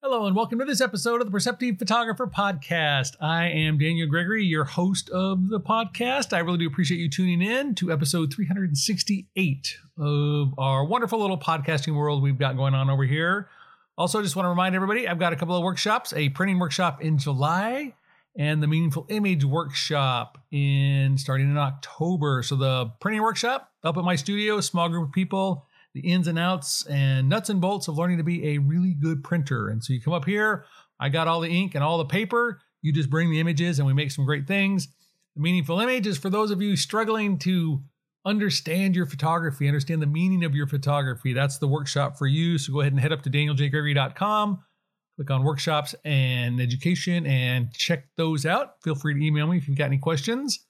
Hello and welcome to this episode of the Perceptive Photographer Podcast. I am Daniel Gregory, your host of the podcast. I really do appreciate you tuning in to episode 368 of our wonderful little podcasting world we've got going on over here. Also, just want to remind everybody, I've got a couple of workshops, a printing workshop in July and the Meaningful Image workshop starting in October. So the printing workshop up at my studio, a small group of people, the ins and outs and nuts and bolts of learning to be a really good printer. And so you come up here, I got all the ink and all the paper. You just bring the images and we make some great things. The Meaningful Image is for those of you struggling to understand your photography, understand the meaning of your photography. That's the workshop for you. So go ahead and head up to danieljgregory.com, click on workshops and education and check those out. Feel free to email me if you've got any questions.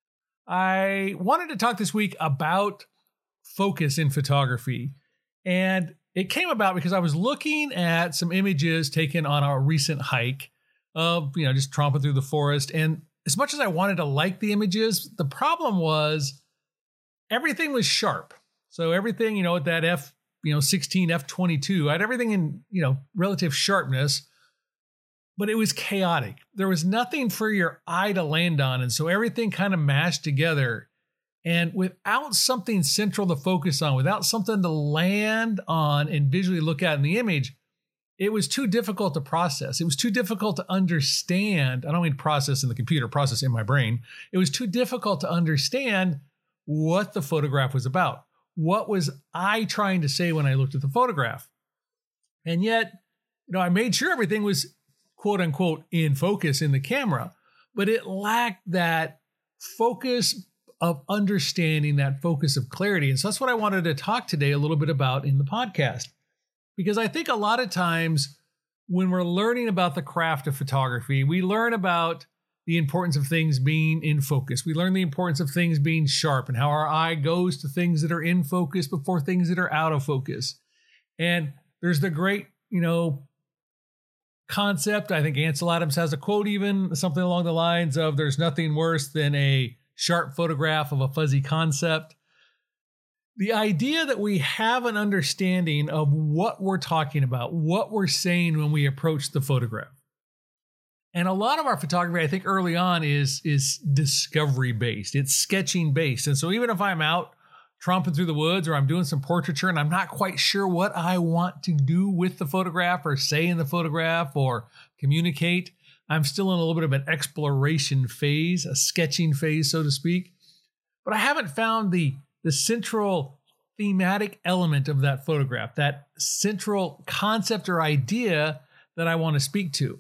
I wanted to talk this week about focus in photography. And it came about because I was looking at some images taken on a recent hike of, just tromping through the forest. And as much as I wanted to like the images, the problem was everything was sharp. So everything, at that F16, F22, I had everything in, relative sharpness, but it was chaotic. There was nothing for your eye to land on. And so everything kind of mashed together. And without something central to focus on, without something to land on and visually look at in the image, it was too difficult to process. It was too difficult to understand. I don't mean process in the computer, process in my brain. It was too difficult to understand what the photograph was about. What was I trying to say when I looked at the photograph? And yet, I made sure everything was quote unquote in focus in the camera, but it lacked that focus of understanding, that focus of clarity. And so that's what I wanted to talk today a little bit about in the podcast. Because I think a lot of times when we're learning about the craft of photography, we learn about the importance of things being in focus. We learn the importance of things being sharp and how our eye goes to things that are in focus before things that are out of focus. And there's the great, concept. I think Ansel Adams has a quote, even something along the lines of, there's nothing worse than a sharp photograph of a fuzzy concept. The idea that we have an understanding of what we're talking about, what we're saying when we approach the photograph. And a lot of our photography, I think early on is discovery based. It's sketching based. And so even if I'm out tromping through the woods or I'm doing some portraiture and I'm not quite sure what I want to do with the photograph or say in the photograph or communicate, I'm still in a little bit of an exploration phase, a sketching phase, so to speak. But I haven't found the central thematic element of that photograph, that central concept or idea that I want to speak to.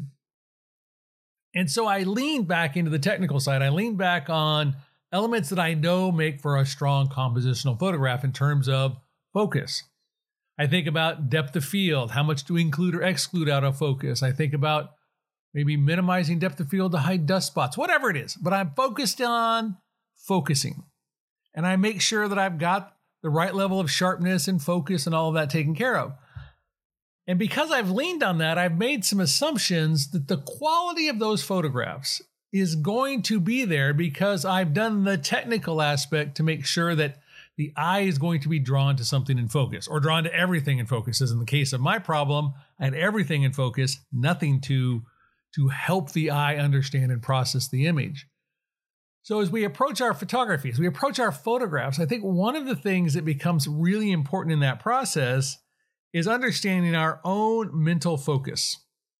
And so I lean back into the technical side. I lean back on elements that I know make for a strong compositional photograph in terms of focus. I think about depth of field, how much to include or exclude out of focus. I think about maybe minimizing depth of field to hide dust spots, whatever it is. But I'm focused on focusing. And I make sure that I've got the right level of sharpness and focus and all of that taken care of. And because I've leaned on that, I've made some assumptions that the quality of those photographs is going to be there because I've done the technical aspect to make sure that the eye is going to be drawn to something in focus or drawn to everything in focus. As in the case of my problem, I had everything in focus, nothing to help the eye understand and process the image. So as we approach our photography, as we approach our photographs, I think one of the things that becomes really important in that process is understanding our own mental focus,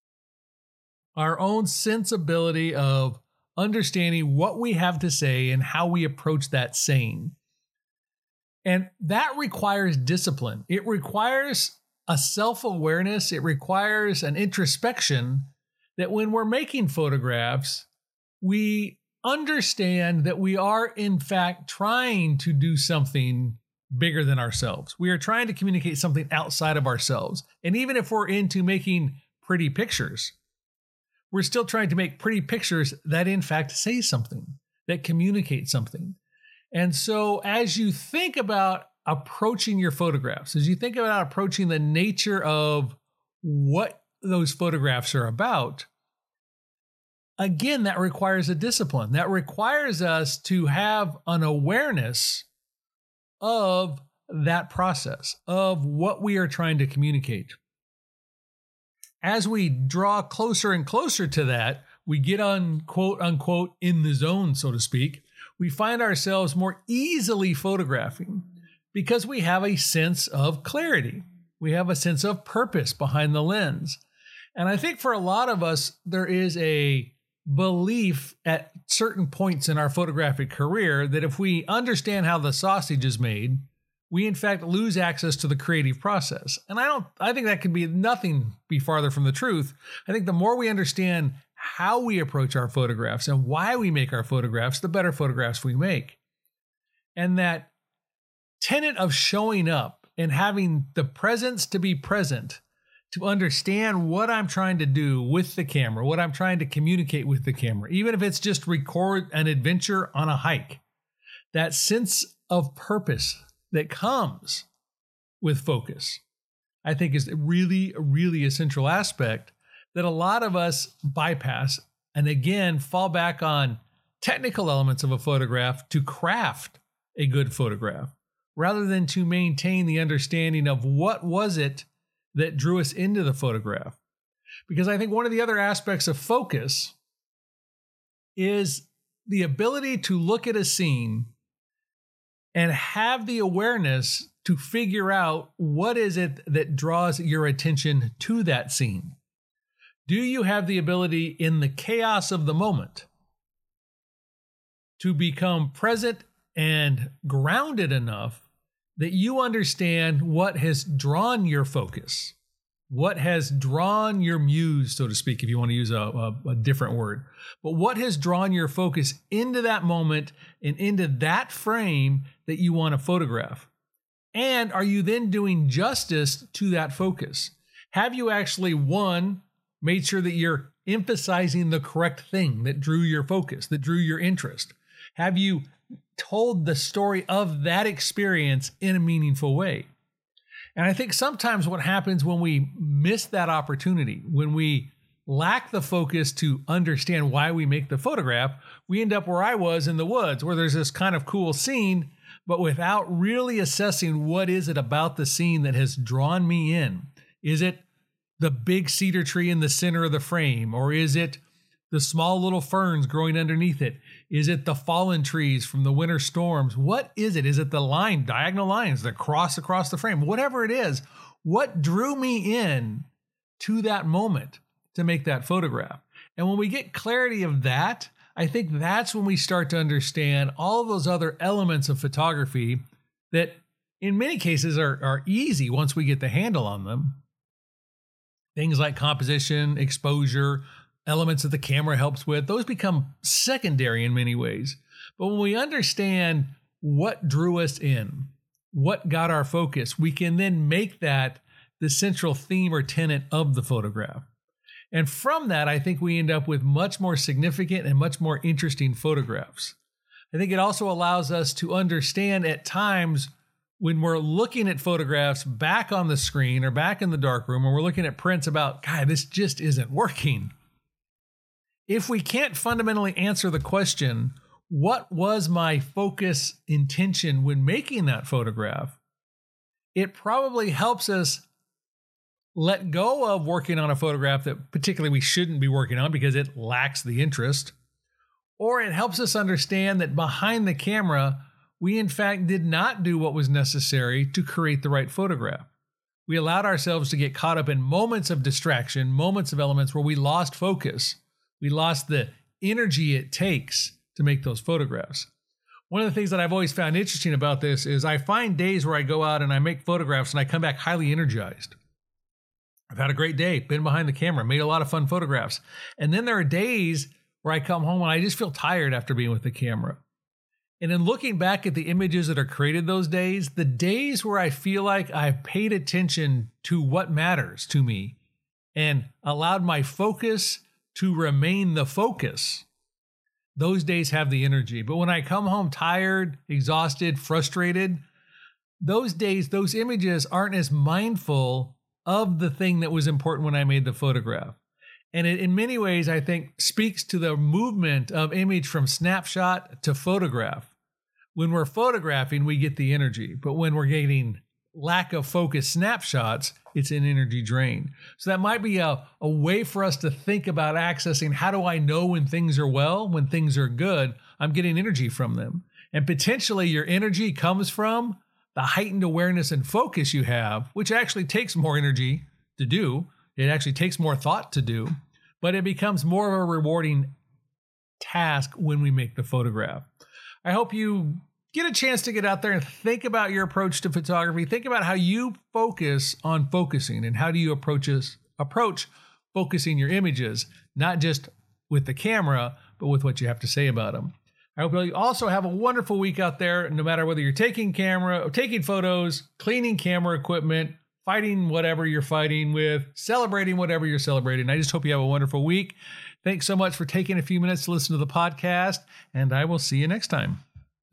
our own sensibility of understanding what we have to say and how we approach that saying. And that requires discipline. It requires a self-awareness. It requires an introspection that when we're making photographs, we understand that we are in fact trying to do something bigger than ourselves. We are trying to communicate something outside of ourselves. And even if we're into making pretty pictures, we're still trying to make pretty pictures that in fact say something, that communicate something. And so as you think about approaching your photographs, as you think about approaching the nature of what those photographs are about, again, that requires a discipline. That requires us to have an awareness of that process, of what we are trying to communicate. as we draw closer and closer to that, we get on quote unquote in the zone, so to speak. We find ourselves more easily photographing because we have a sense of clarity. We have a sense of purpose behind the lens. And I think for a lot of us, there is a belief at certain points in our photographic career that if we understand how the sausage is made, we in fact lose access to the creative process. And I think that could be nothing be farther from the truth. I think the more we understand how we approach our photographs and why we make our photographs, the better photographs we make. And that tenet of showing up and having the presence to be present, to understand what I'm trying to do with the camera, what I'm trying to communicate with the camera, even if it's just record an adventure on a hike. That sense of purpose that comes with focus, I think is really, really a central aspect that a lot of us bypass and again fall back on technical elements of a photograph to craft a good photograph rather than to maintain the understanding of what was it that drew us into the photograph. Because I think one of the other aspects of focus is the ability to look at a scene and have the awareness to figure out what is it that draws your attention to that scene. Do you have the ability in the chaos of the moment to become present and grounded enough that you understand what has drawn your focus, what has drawn your muse, so to speak, if you want to use a different word, but what has drawn your focus into that moment and into that frame that you want to photograph? And are you then doing justice to that focus? Have you actually, one, made sure that you're emphasizing the correct thing that drew your focus, that drew your interest? Have you told the story of that experience in a meaningful way? And I think sometimes what happens when we miss that opportunity, when we lack the focus to understand why we make the photograph, we end up where I was in the woods, where there's this kind of cool scene, but without really assessing what is it about the scene that has drawn me in. Is it the big cedar tree in the center of the frame, or is it the small little ferns growing underneath it? Is it the fallen trees from the winter storms? What is it? Is it the diagonal lines that cross across the frame? Whatever it is, what drew me in to that moment to make that photograph? And when we get clarity of that, I think that's when we start to understand all of those other elements of photography that in many cases are easy once we get the handle on them. Things like composition, exposure, elements that the camera helps with, those become secondary in many ways. But when we understand what drew us in, what got our focus, we can then make that the central theme or tenet of the photograph. And from that, I think we end up with much more significant and much more interesting photographs. I think it also allows us to understand at times when we're looking at photographs back on the screen or back in the darkroom, and we're looking at prints about, God, this just isn't working. If we can't fundamentally answer the question, what was my focus intention when making that photograph, it probably helps us let go of working on a photograph that particularly we shouldn't be working on because it lacks the interest, or it helps us understand that behind the camera, we in fact did not do what was necessary to create the right photograph. We allowed ourselves to get caught up in moments of distraction, moments of elements where we lost focus. We lost the energy it takes to make those photographs. One of the things that I've always found interesting about this is I find days where I go out and I make photographs and I come back highly energized. I've had a great day, been behind the camera, made a lot of fun photographs. And then there are days where I come home and I just feel tired after being with the camera. And in looking back at the images that are created those days, the days where I feel like I've paid attention to what matters to me and allowed my focus to remain the focus, those days have the energy. But when I come home tired, exhausted, frustrated, those days, those images aren't as mindful of the thing that was important when I made the photograph. And it, in many ways, I think, speaks to the movement of image from snapshot to photograph. When we're photographing, we get the energy. But when we're getting lack of focus snapshots, it's an energy drain. So that might be a way for us to think about accessing, how do I know when things are well, when things are good, I'm getting energy from them. And potentially your energy comes from the heightened awareness and focus you have, which actually takes more energy to do. It actually takes more thought to do, but it becomes more of a rewarding task when we make the photograph. I hope you get a chance to get out there and think about your approach to photography. Think about how you focus on focusing and how do you approach focusing your images, not just with the camera, but with what you have to say about them. I hope you also have a wonderful week out there, no matter whether you're taking photos, cleaning camera equipment, fighting whatever you're fighting with, celebrating whatever you're celebrating. I just hope you have a wonderful week. Thanks so much for taking a few minutes to listen to the podcast, and I will see you next time.